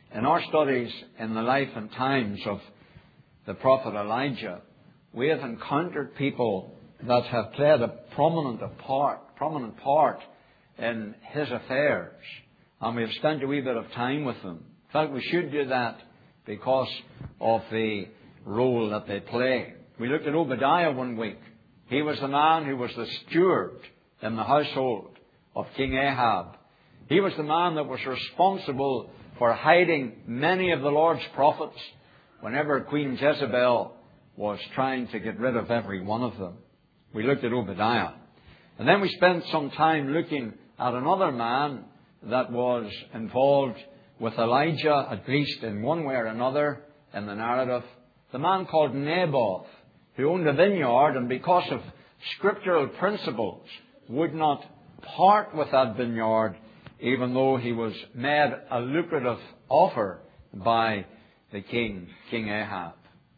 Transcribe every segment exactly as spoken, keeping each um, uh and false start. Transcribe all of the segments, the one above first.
In our studies in the life and times of the prophet Elijah, we have encountered people that have played a prominent part, prominent part in his affairs. And we have spent a wee bit of time with them. In fact, we should do that because of the role that they play. We looked at Obadiah one week. He was the man who was the steward in the household of King Ahab. He was the man that was responsible for hiding many of the Lord's prophets whenever Queen Jezebel was trying to get rid of every one of them. We looked at Obadiah. And then we spent some time looking at another man that was involved with Elijah, at least in one way or another in the narrative. The man called Naboth, who owned a vineyard and because of scriptural principles would not part with that vineyard, even though he was made a lucrative offer by the king, King Ahab.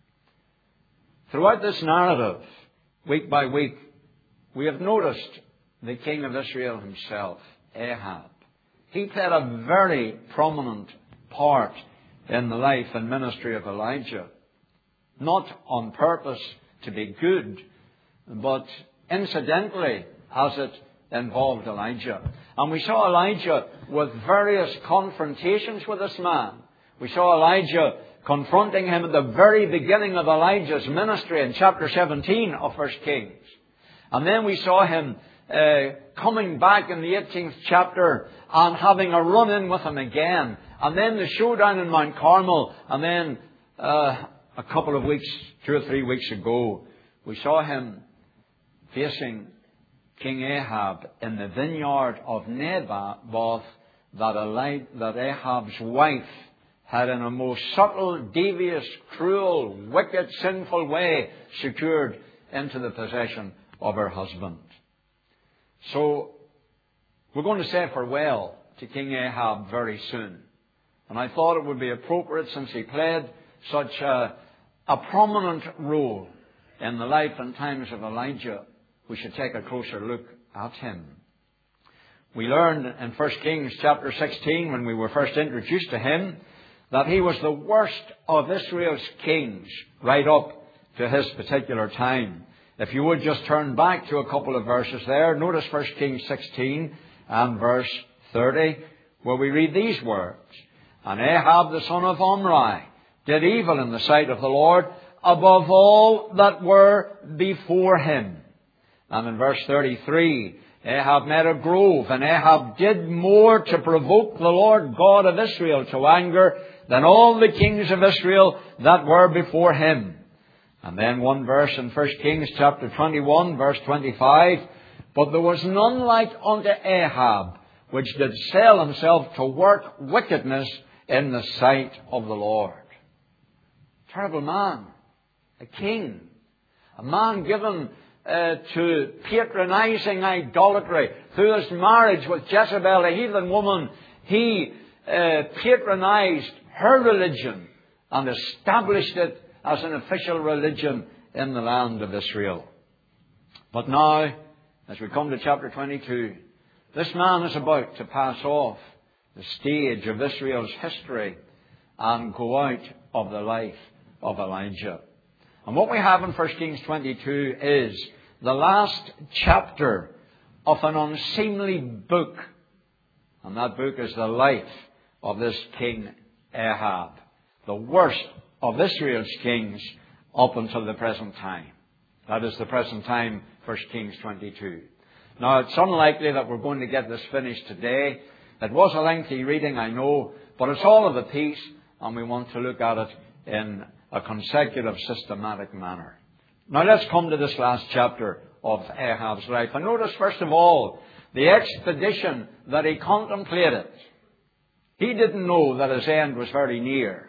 Throughout this narrative, week by week, we have noticed the king of Israel himself, Ahab. He played a very prominent part in the life and ministry of Elijah. Not on purpose to be good, but incidentally as it involved Elijah. And we saw Elijah with various confrontations with this man. We saw Elijah confronting him at the very beginning of Elijah's ministry in chapter seventeen of First Kings. And then we saw him uh, coming back in the eighteenth chapter and having a run-in with him again. And then the showdown in Mount Carmel. And then uh, a couple of weeks, two or three weeks ago, we saw him facing King Ahab in the vineyard of Naboth that, Eli- that Ahab's wife had in a most subtle, devious, cruel, wicked, sinful way secured into the possession of her husband. So, we're going to say farewell to King Ahab very soon. And I thought it would be appropriate, since he played such a, a prominent role in the life and times of Elijah, we should take a closer look at him. We learned in First Kings chapter sixteen, when we were first introduced to him, that he was the worst of Israel's kings right up to his particular time. If you would just turn back to a couple of verses there, notice First Kings sixteen and verse thirty, where we read these words. And Ahab the son of Omri did evil in the sight of the Lord above all that were before him. And in verse thirty-three, Ahab made a grove, and Ahab did more to provoke the Lord God of Israel to anger than all the kings of Israel that were before him. And then one verse in First Kings chapter twenty-one, verse twenty-five, but there was none like unto Ahab, which did sell himself to work wickedness in the sight of the Lord. Terrible man. A king. A man given uh, to patronizing idolatry. Through his marriage with Jezebel, a heathen woman, he uh, patronized her religion and established it as an official religion in the land of Israel. But now, as we come to chapter twenty-two, this man is about to pass off the stage of Israel's history and go out of the life of Elijah. And what we have in First Kings twenty-two is the last chapter of an unseemly book. And that book is the life of this King Ahab, the worst of Israel's kings up until the present time. That is the present time, First Kings twenty-two. Now, it's unlikely that we're going to get this finished today. It was a lengthy reading, I know, but it's all of a piece, and we want to look at it in a consecutive, systematic manner. Now, let's come to this last chapter of Ahab's life. And notice, first of all, the expedition that he contemplated. He didn't know that his end was very near.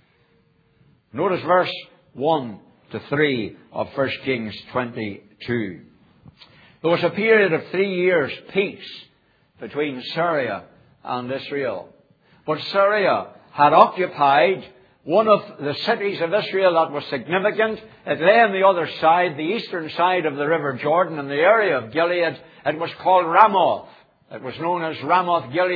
Notice verse one to three of First Kings twenty-two. There was a period of three years' peace between Syria and Israel. But Syria had occupied one of the cities of Israel that was significant. It lay on the other side, the eastern side of the River Jordan, in the area of Gilead. It was called Ramoth. It was known as Ramoth Gilead.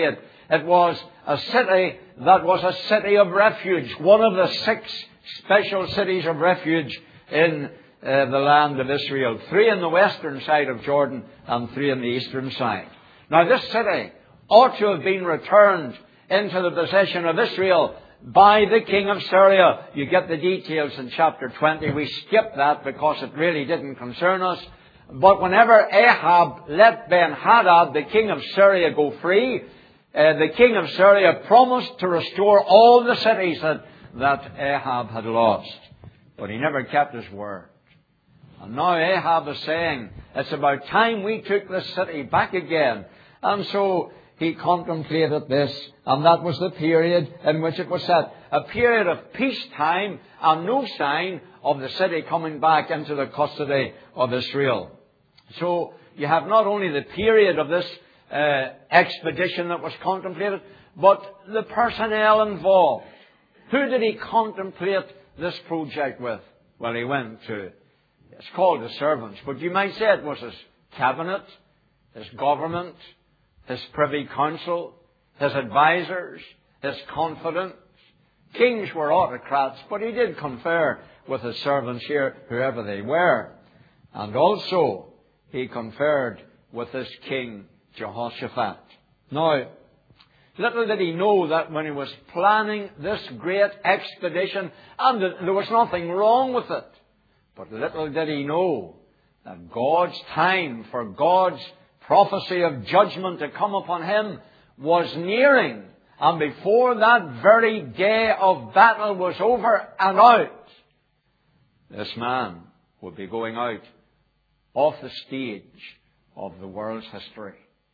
It was a city that was a city of refuge, one of the six special cities of refuge in uh, the land of Israel. Three on the western side of Jordan and three on the eastern side. Now this city ought to have been returned into the possession of Israel by the king of Syria. You get the details in chapter twenty. We skip that because it really didn't concern us. But whenever Ahab let Ben-Hadad, the king of Syria, go free, uh, the king of Syria promised to restore all the cities that, that Ahab had lost. But he never kept his word. And now Ahab is saying, it's about time we took this city back again. And so he contemplated this, and that was the period in which it was set. A period of peacetime and no sign of the city coming back into the custody of Israel. So you have not only the period of this uh, expedition that was contemplated, but the personnel involved. Who did he contemplate this project with? Well, he went to, it's called the servants, but you might say it was his cabinet, his government, his privy council, his advisors, his confidants. Kings were autocrats, but he did confer with his servants here, whoever they were. And also, he conferred with this king, Jehoshaphat. Now, little did he know that when he was planning this great expedition, and there was nothing wrong with it, but little did he know that God's time for God's prophecy of judgment to come upon him was nearing. And before that very day of battle was over and out, this man would be going out off the stage of the world's history.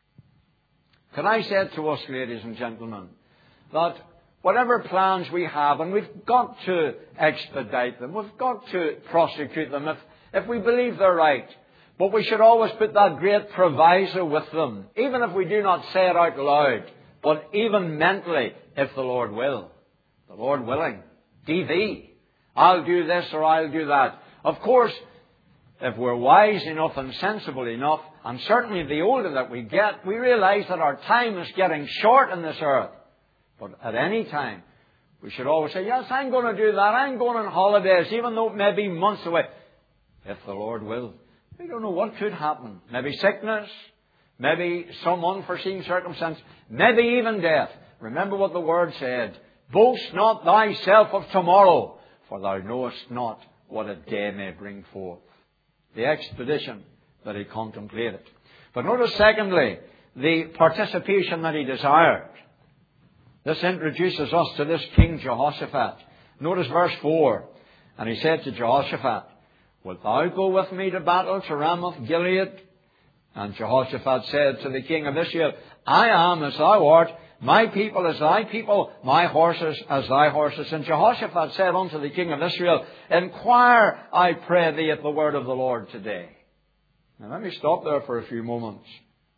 Can I say to us, ladies and gentlemen, that whatever plans we have, and we've got to expedite them, we've got to prosecute them if, if we believe they're right. But we should always put that great proviso with them, even if we do not say it out loud, but even mentally, if the Lord will. The Lord willing. D V. I'll do this or I'll do that. Of course, if we're wise enough and sensible enough, and certainly the older that we get, we realize that our time is getting short in this earth. But at any time, we should always say, yes, I'm going to do that. I'm going on holidays, even though it may be months away. If the Lord will. We don't know what could happen. Maybe sickness, maybe some unforeseen circumstance, maybe even death. Remember what the Word said. Boast not thyself of tomorrow, for thou knowest not what a day may bring forth. The expedition that he contemplated. But notice secondly, the participation that he desired. This introduces us to this King Jehoshaphat. Notice verse four. And he said to Jehoshaphat, wilt thou go with me to battle to Ramoth Gilead? And Jehoshaphat said to the king of Israel, I am as thou art, my people as thy people, my horses as thy horses. And Jehoshaphat said unto the king of Israel, inquire, I pray thee, at the word of the Lord today. Now let me stop there for a few moments.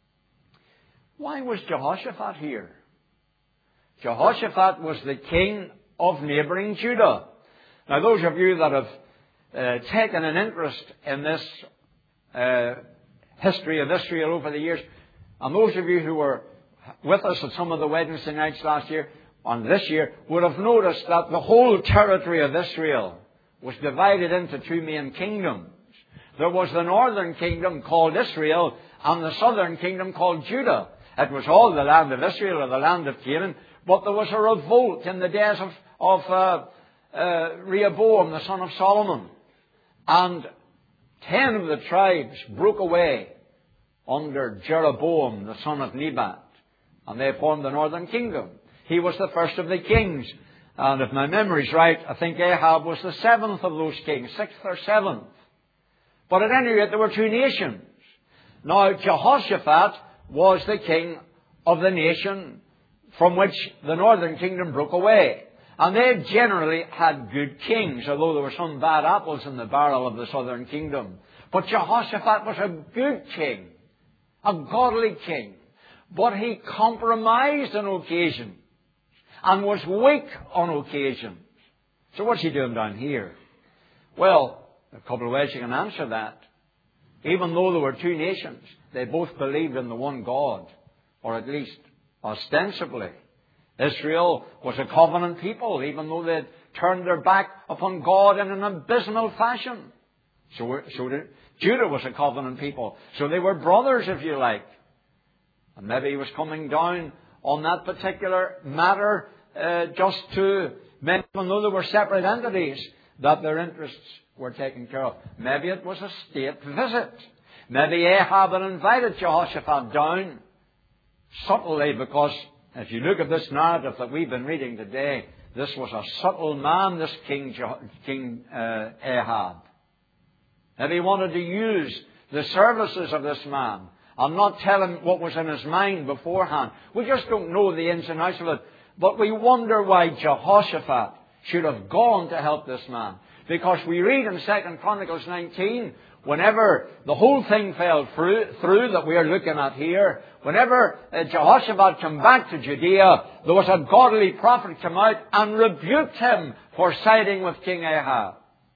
Why was Jehoshaphat here? Jehoshaphat was the king of neighbouring Judah. Now those of you that have uh, taken an interest in this uh, history of Israel over the years, and those of you who were with us at some of the Wednesday nights last year, and this year, would have noticed that the whole territory of Israel was divided into two main kingdoms. There was the northern kingdom called Israel, and the southern kingdom called Judah. It was all the land of Israel, or the land of Canaan, but there was a revolt in the days of, of uh, uh, Rehoboam, the son of Solomon. And ten of the tribes broke away under Jeroboam, the son of Nebat. And they formed the northern kingdom. He was the first of the kings. And if my memory's right, I think Ahab was the seventh of those kings, sixth or seventh. But at any rate, there were two nations. Now, Jehoshaphat was the king of the nation from which the northern kingdom broke away. And they generally had good kings, although there were some bad apples in the barrel of the southern kingdom. But Jehoshaphat was a good king, a godly king. But he compromised on occasion and was weak on occasions. So what's he doing down here? Well, a couple of ways you can answer that. Even though there were two nations, they both believed in the one God, or at least ostensibly. Israel was a covenant people, even though they'd turned their back upon God in an abysmal fashion. So, so did, Judah was a covenant people. So they were brothers, if you like. And maybe he was coming down on that particular matter uh, just to men, even though they were separate entities, that their interests were taken care of. Maybe it was a state visit. Maybe Ahab had invited Jehoshaphat down subtly, because if you look at this narrative that we've been reading today, this was a subtle man, this King, King uh, Ahab. Maybe he wanted to use the services of this man and not tell him what was in his mind beforehand. We just don't know the ins and outs of it. But we wonder why Jehoshaphat should have gone to help this man. Because we read in Second Chronicles nineteen, whenever the whole thing fell through, through that we are looking at here, whenever uh, Jehoshaphat came back to Judea, there was a godly prophet come out and rebuked him for siding with King Ahab.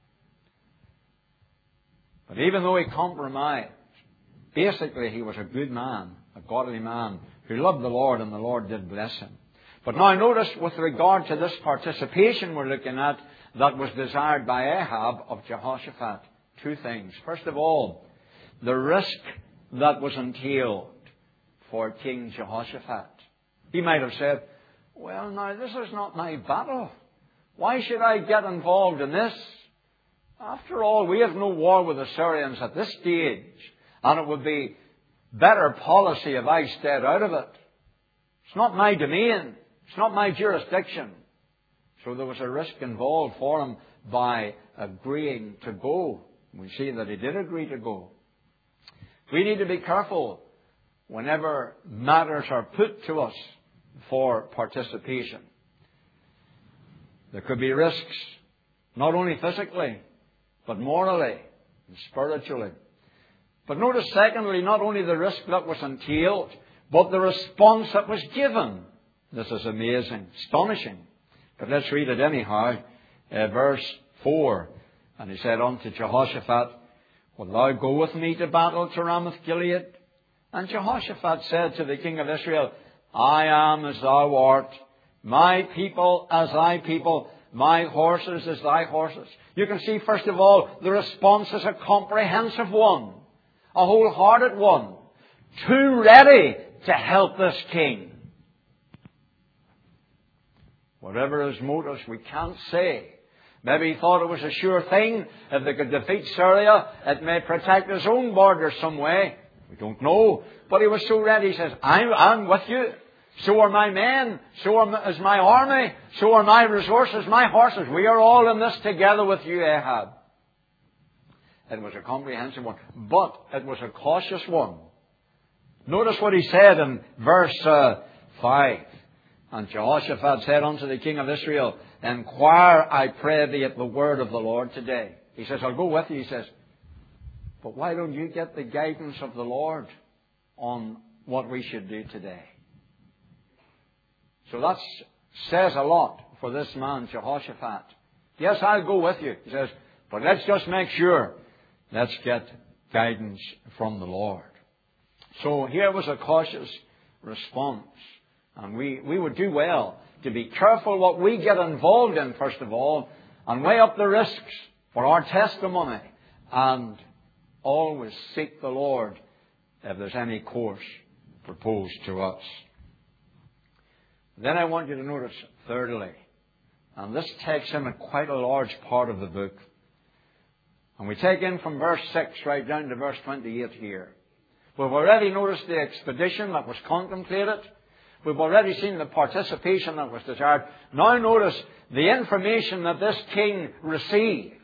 But even though he compromised, basically he was a good man, a godly man, who loved the Lord, and the Lord did bless him. But now notice, with regard to this participation we're looking at, that was desired by Ahab of Jehoshaphat, two things. First of all, the risk that was entailed for King Jehoshaphat. He might have said, well, now this is not my battle. Why should I get involved in this? After all, we have no war with the Syrians at this stage, and it would be better policy if I stayed out of it. It's not my domain. It's not my jurisdiction. So there was a risk involved for him by agreeing to go. We see that he did agree to go. We need to be careful whenever matters are put to us for participation. There could be risks, not only physically, but morally and spiritually. But notice, secondly, not only the risk that was entailed, but the response that was given. This is amazing, astonishing. But let's read it anyhow. Uh, verse four. And he said unto Jehoshaphat, Wilt thou go with me to battle to Ramoth-Gilead? And Jehoshaphat said to the king of Israel, I am as thou art, my people as thy people, my horses as thy horses. You can see, first of all, the response is a comprehensive one, a wholehearted one, too ready to help this king. Whatever his motives, we can't say. Maybe he thought it was a sure thing. If they could defeat Syria, it may protect his own borders some way. We don't know. But he was so ready. He says, I'm, I'm with you. So are my men. So are, is my army. So are my resources, my horses. We are all in this together with you, Ahab. It was a comprehensive one. But it was a cautious one. Notice what he said in verse uh, five. And Jehoshaphat said unto the king of Israel, Inquire, I pray thee, at the word of the Lord today. He says, I'll go with you. He says, but why don't you get the guidance of the Lord on what we should do today? So that says a lot for this man, Jehoshaphat. Yes, I'll go with you. He says, but let's just make sure. Let's get guidance from the Lord. So here was a cautious response. And we, we would do well to be careful what we get involved in, first of all, and weigh up the risks for our testimony, and always seek the Lord if there's any course proposed to us. Then I want you to notice, thirdly, and this takes in a quite a large part of the book, and we take in from verse six right down to verse twenty-eight here. We've already noticed the expedition that was contemplated. We've already seen the participation that was desired. Now notice the information that this king received.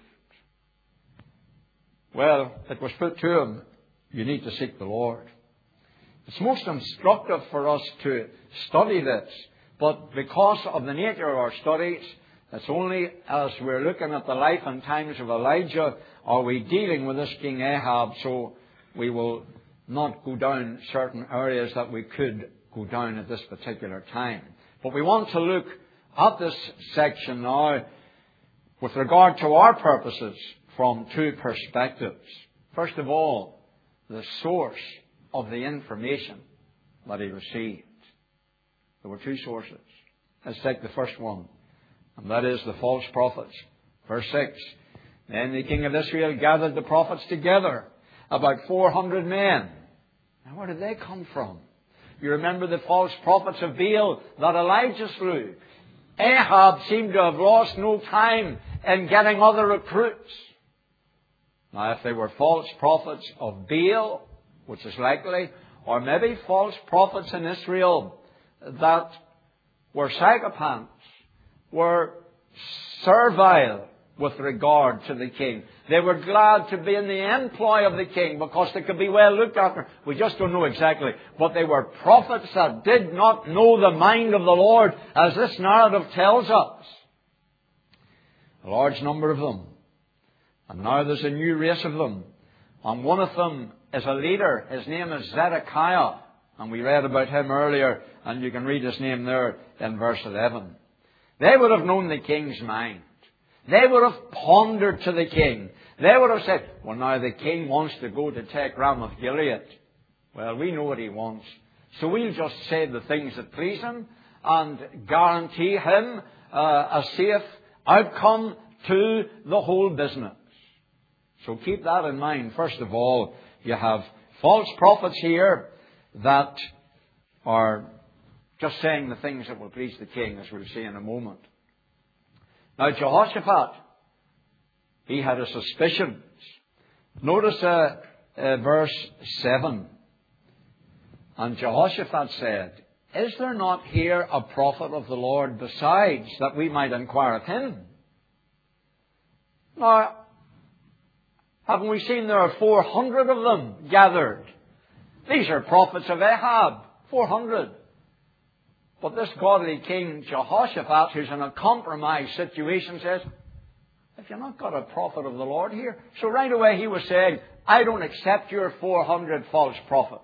Well, it was put to him, you need to seek the Lord. It's most instructive for us to study this. But because of the nature of our studies, it's only as we're looking at the life and times of Elijah are we dealing with this King Ahab, so we will not go down certain areas that we could go down at this particular time. But we want to look at this section now with regard to our purposes from two perspectives. First of all, the source of the information that he received. There were two sources. Let's take the first one, and that is the false prophets. Verse six. Then the king of Israel gathered the prophets together, about four hundred men. Now where did they come from? You remember the false prophets of Baal that Elijah slew. Ahab seemed to have lost no time in getting other recruits. Now if they were false prophets of Baal, which is likely, or maybe false prophets in Israel that were psychopaths, were servile with regard to the king. They were glad to be in the employ of the king because they could be well looked after. We just don't know exactly. But they were prophets that did not know the mind of the Lord, as this narrative tells us. A large number of them. And now there's a new race of them. And one of them is a leader. His name is Zedekiah. And we read about him earlier, and you can read his name there in verse eleven. They would have known the king's mind. They would have pondered to the king. They would have said, well, now the king wants to go to take Ramoth Gilead. Well, we know what he wants. So we'll just say the things that please him and guarantee him uh, a safe outcome to the whole business. So keep that in mind. First of all, you have false prophets here that are just saying the things that will please the king, as we'll see in a moment. Now Jehoshaphat, he had a suspicion. Notice uh, uh, verse seven. And Jehoshaphat said, is there not here a prophet of the Lord besides, that we might inquire of him? Now, haven't we seen there are four hundred of them gathered? These are prophets of Ahab, four hundred. But this godly king Jehoshaphat, who's in a compromised situation, says, have you not got a prophet of the Lord here? So right away he was saying, I don't accept your four hundred false prophets.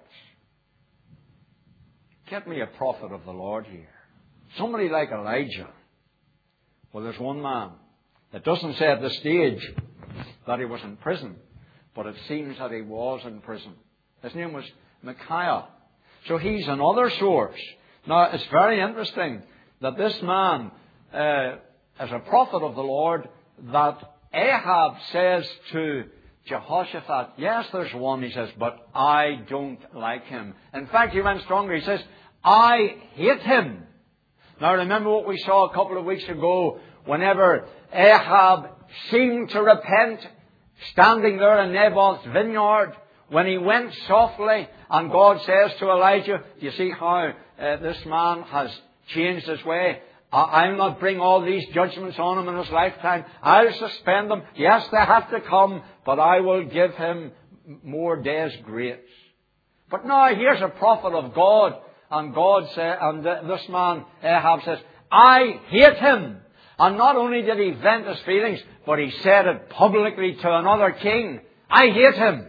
Get me a prophet of the Lord here. Somebody like Elijah. Well, there's one man. It doesn't say at this stage that he was in prison, but it seems that he was in prison. His name was Micaiah. So he's another source. Now, it's very interesting that this man uh, is a prophet of the Lord, that Ahab says to Jehoshaphat, yes, there's one, he says, but I don't like him. In fact, he went stronger. He says, I hate him. Now, remember what we saw a couple of weeks ago, whenever Ahab seemed to repent, standing there in Naboth's vineyard, when he went softly, and God says to Elijah, do you see how uh, this man has changed his way? I'll not bring all these judgments on him in his lifetime. I'll suspend them. Yes, they have to come, but I will give him more days' grace. But now here's a prophet of God, and God said, and this man Ahab says, I hate him. And not only did he vent his feelings, but he said it publicly to another king. I hate him,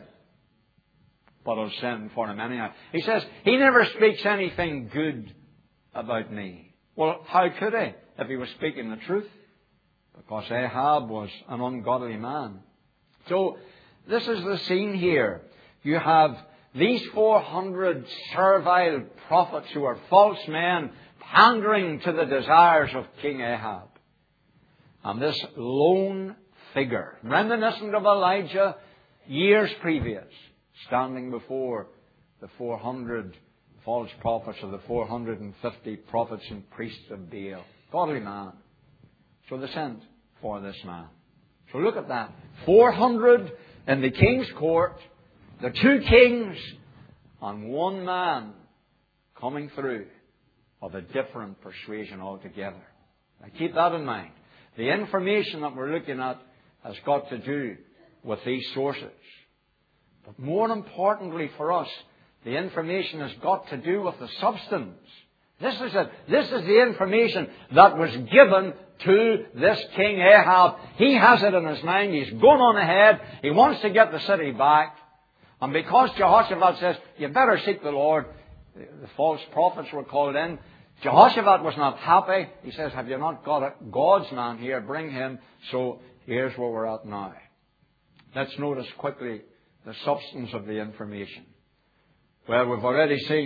but I'll send for him anyhow. He says, he never speaks anything good about me. Well, how could he if he was speaking the truth? Because Ahab was an ungodly man. So, this is the scene here. You have these four hundred servile prophets who are false men pandering to the desires of King Ahab. And this lone figure, reminiscent of Elijah years previous, standing before the four hundred false prophets of the four hundred fifty prophets and priests of Baal. Godly man. So they sent for this man. So look at that. four hundred in the king's court, the two kings, and one man coming through of a different persuasion altogether. Now keep that in mind. The information that we're looking at has got to do with these sources. But more importantly for us, the information has got to do with the substance. This is it. This is the information that was given to this King Ahab. He has it in his mind. He's going on ahead. He wants to get the city back. And because Jehoshaphat says, you better seek the Lord, the false prophets were called in. Jehoshaphat was not happy. He says, have you not got a God's man here? Bring him. So here's where we're at now. Let's notice quickly the substance of the information. Well, we've already seen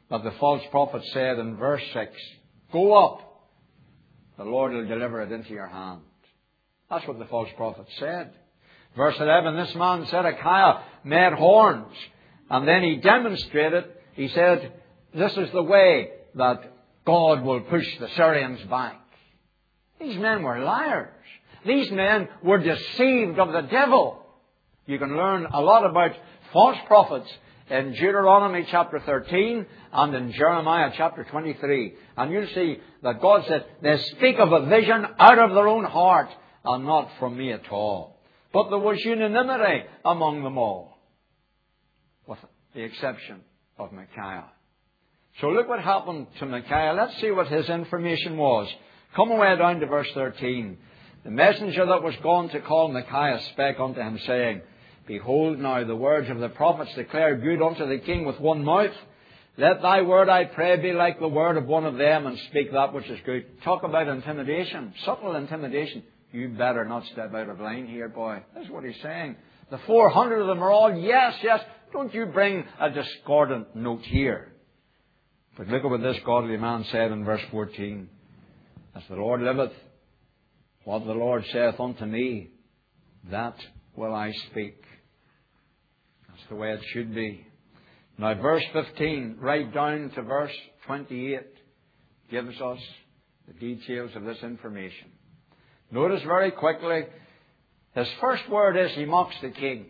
that the false prophet said in verse six, go up, the Lord will deliver it into your hand. That's what the false prophet said. Verse eleven, this man Zedekiah made horns, and then he demonstrated, he said, this is the way that God will push the Syrians back. These men were liars. These men were deceived of the devil. You can learn a lot about false prophets in Deuteronomy chapter thirteen and in Jeremiah chapter twenty-three. And you'll see that God said, they speak of a vision out of their own heart and not from me at all. But there was unanimity among them all, with the exception of Micaiah. So look what happened to Micaiah. Let's see what his information was. Come away down to verse thirteen. The messenger that was gone to call Micaiah spake unto him, saying, behold now, the words of the prophets declare good unto the king with one mouth. Let thy word, I pray, be like the word of one of them, and speak that which is good. Talk about intimidation, subtle intimidation. You better not step out of line here, boy. That's what he's saying. The four hundred of them are all, yes, yes. Don't you bring a discordant note here. But look at what this godly man said in verse fourteen. As the Lord liveth, what the Lord saith unto me, that will I speak. That's the way it should be. Now verse fifteen, right down to verse twenty-eight, gives us the details of this information. Notice very quickly, his first word is he mocks the king.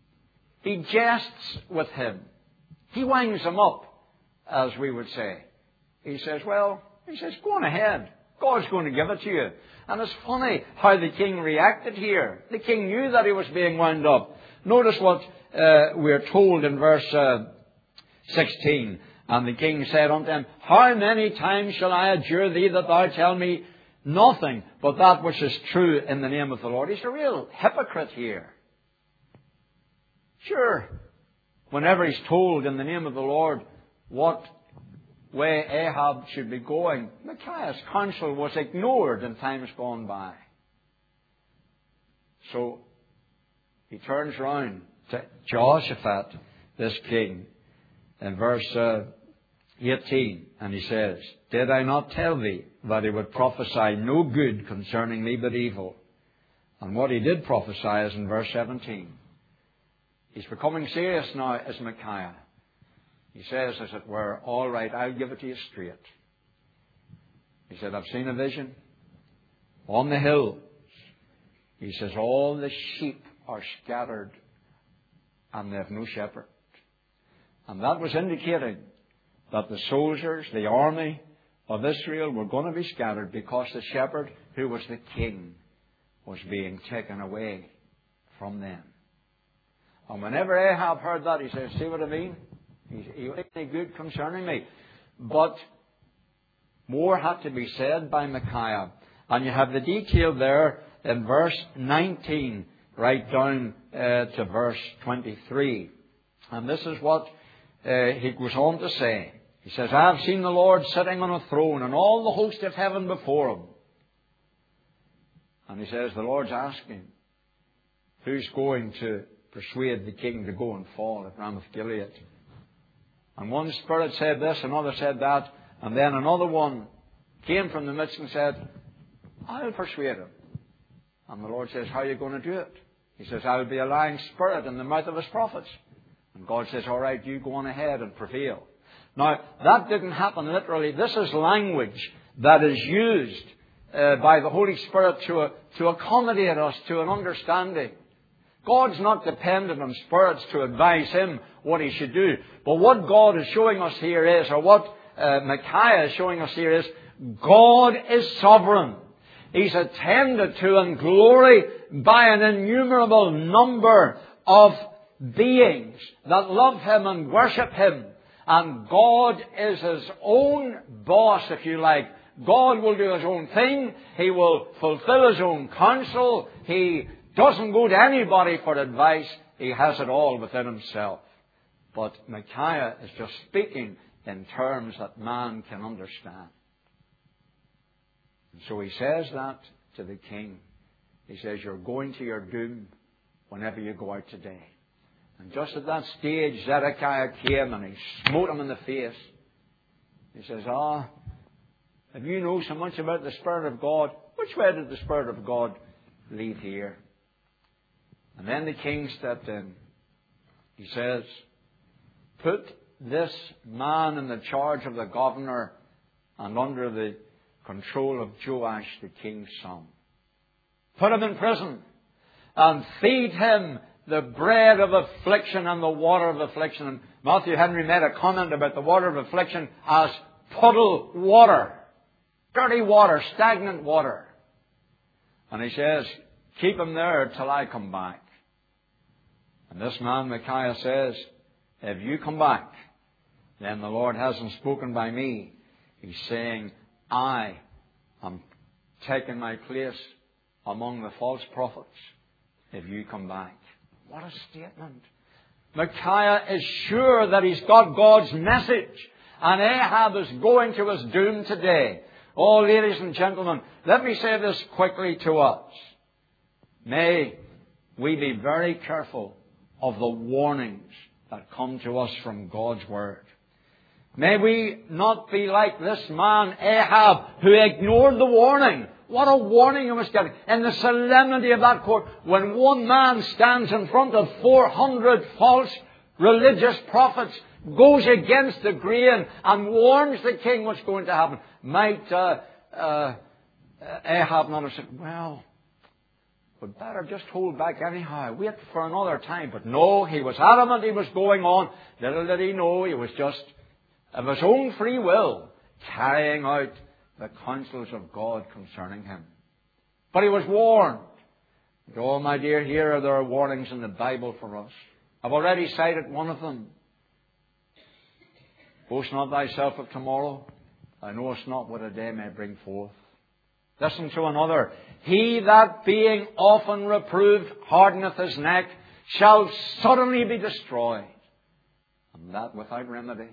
He jests with him. He winds him up, as we would say. He says, well, he says, go on ahead. God's going to give it to you. And it's funny how the king reacted here. The king knew that he was being wound up. Notice what uh, we're told in verse uh, sixteen. And the king said unto him, how many times shall I adjure thee that thou tell me nothing but that which is true in the name of the Lord? He's a real hypocrite here. Sure, whenever he's told in the name of the Lord what way Ahab should be going, Micaiah's counsel was ignored in times gone by. So he turns round to Jehoshaphat, this king, in verse uh, eighteen, and he says, did I not tell thee that he would prophesy no good concerning me but evil? And what he did prophesy is in verse seventeen. He's becoming serious now as Micaiah. He says, as it were, all right, I'll give it to you straight. He said, I've seen a vision on the hills. He says, all the sheep are scattered and they have no shepherd. And that was indicating that the soldiers, the army of Israel were going to be scattered because the shepherd, who was the king, was being taken away from them. And whenever Ahab heard that, he says, see what I mean? He was any good concerning me. But more had to be said by Micaiah. And you have the detail there in verse nineteen, right down uh, to verse twenty-three. And this is what uh, he goes on to say. He says, I have seen the Lord sitting on a throne, and all the host of heaven before him. And he says, the Lord's asking, who's going to persuade the king to go and fall at Ramoth Gilead? And one spirit said this, another said that, and then another one came from the midst and said, I'll persuade him. And the Lord says, how are you going to do it? He says, I'll be a lying spirit in the mouth of his prophets. And God says, all right, you go on ahead and prevail. Now, that didn't happen literally. This is language that is used uh, by the Holy Spirit to, uh, to accommodate us to an understanding. God's not dependent on spirits to advise him what he should do. But what God is showing us here is, or what uh, Micaiah is showing us here is, God is sovereign. He's attended to in glory by an innumerable number of beings that love him and worship him. And God is his own boss, if you like. God will do his own thing. He will fulfill his own counsel. He doesn't go to anybody for advice. He has it all within himself. But Micaiah is just speaking in terms that man can understand. And so he says that to the king. He says, you're going to your doom whenever you go out today. And just at that stage, Zedekiah came and he smote him in the face He says, ah, if you know so much about the Spirit of God, which way did the Spirit of God lead here? And then the king stepped in. He says, put this man in the charge of the governor and under the control of Joash, the king's son. Put him in prison and feed him the bread of affliction and the water of affliction. And Matthew Henry made a comment about the water of affliction as puddle water. Dirty water, stagnant water. And he says, keep him there till I come back. And this man, Micaiah, says, if you come back, then the Lord hasn't spoken by me. He's saying, I am taking my place among the false prophets if you come back. What a statement. Micaiah is sure that he's got God's message. And Ahab is going to his doom today. Oh, ladies and gentlemen, let me say this quickly to us. May we be very careful of the warnings that come to us from God's Word. May we not be like this man Ahab who ignored the warning. What a warning he was getting. In the solemnity of that court, when one man stands in front of four hundred false religious prophets, goes against the grain and warns the king what's going to happen, might uh, uh, Ahab not have said, well, we'd better just hold back anyhow, wait for another time. But no, he was adamant he was going on. Little did he know he was just of his own free will carrying out the counsels of God concerning him. But he was warned. And oh, my dear, here there are warnings in the Bible for us. I've already cited one of them. Boast not thyself of tomorrow. Thou knowest not what a day may bring forth. Listen to another. He that being often reproved hardeneth his neck shall suddenly be destroyed, and that without remedy.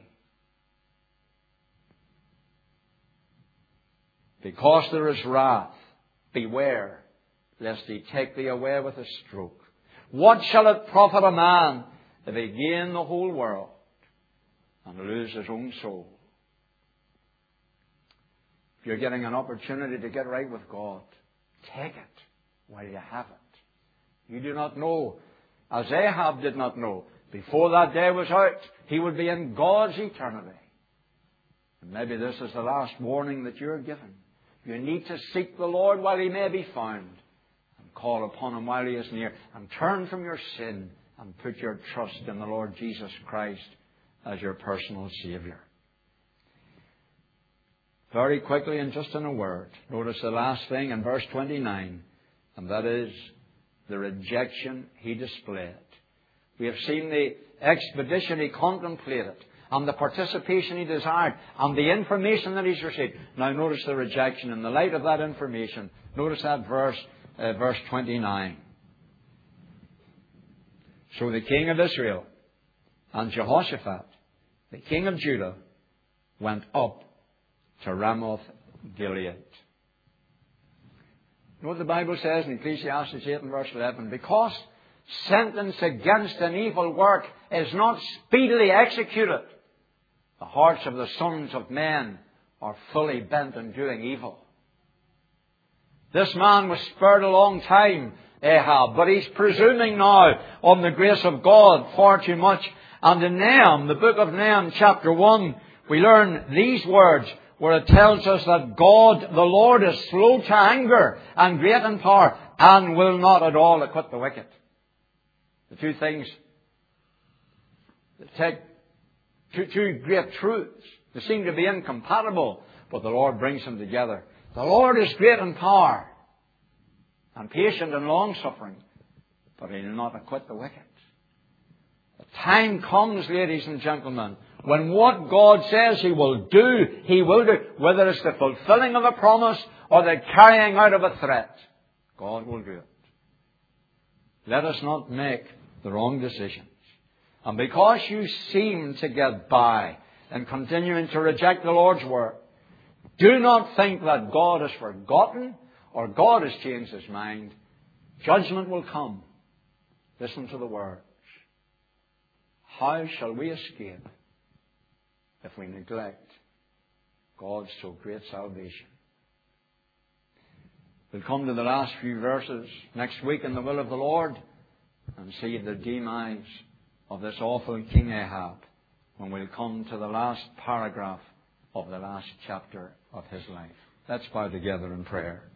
Because there is wrath, beware, lest he take thee away with a stroke. What shall it profit a man if he gain the whole world and lose his own soul? If you're getting an opportunity to get right with God, take it while you have it. You do not know, as Ahab did not know, before that day was out, he would be in God's eternity. And maybe this is the last warning that you're given. You need to seek the Lord while He may be found, and call upon Him while He is near, and turn from your sin and put your trust in the Lord Jesus Christ as your personal Saviour. Very quickly and just in a word, notice the last thing in verse twenty-nine, and that is the rejection he displayed. We have seen the expedition he contemplated, and the participation he desired, and the information that he's received. Now notice the rejection. In the light of that information, notice that verse, uh, verse twenty-nine. So the king of Israel and Jehoshaphat, the king of Judah, went up to Ramoth Gilead. You know what the Bible says in Ecclesiastes eight and verse eleven? Because sentence against an evil work is not speedily executed, the hearts of the sons of men are fully bent on doing evil. This man was spared a long time, Ahab, but he's presuming now on the grace of God far too much. And in Nahum, the book of Nahum, chapter one, we learn these words, where it tells us that God, the Lord, is slow to anger and great in power, and will not at all acquit the wicked. The two things that take two, two great truths. They seem to be incompatible, but the Lord brings them together. The Lord is great in power and patient and long-suffering, but He will not acquit the wicked. The time comes, ladies and gentlemen, when what God says He will do, He will do. Whether it's the fulfilling of a promise or the carrying out of a threat, God will do it. Let us not make the wrong decisions. And because you seem to get by and continuing to reject the Lord's word, do not think that God has forgotten or God has changed His mind. Judgment will come. Listen to the words. How shall we escape if we neglect God's so great salvation. We'll come to the last few verses next week in the will of the Lord and see the demise of this awful King Ahab when we'll come to the last paragraph of the last chapter of his life. Let's bow together in prayer.